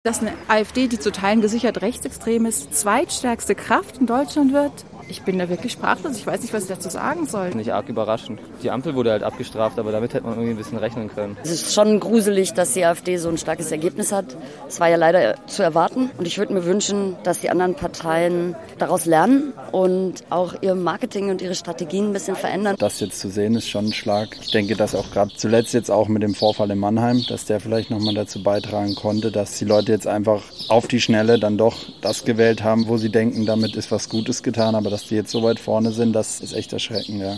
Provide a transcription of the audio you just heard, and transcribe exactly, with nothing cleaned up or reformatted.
Dass eine AfD, die zu Teilen gesichert rechtsextrem ist, zweitstärkste Kraft in Deutschland wird, ich bin da wirklich sprachlos. Ich weiß nicht, was ich dazu sagen soll. Nicht arg überraschend. Die Ampel wurde halt abgestraft, aber damit hätte man irgendwie ein bisschen rechnen können. Es ist schon gruselig, dass die AfD so ein starkes Ergebnis hat. Es war ja leider zu erwarten. Und ich würde mir wünschen, dass die anderen Parteien daraus lernen und auch ihr Marketing und ihre Strategien ein bisschen verändern. Das jetzt zu sehen, ist schon ein Schlag. Ich denke, dass auch gerade zuletzt jetzt auch mit dem Vorfall in Mannheim, dass der vielleicht nochmal dazu beitragen konnte, dass die Leute jetzt einfach auf die Schnelle dann doch das gewählt haben, wo sie denken, damit ist was Gutes getan. Aber dass die jetzt so weit vorne sind, das ist echt erschreckend, ja.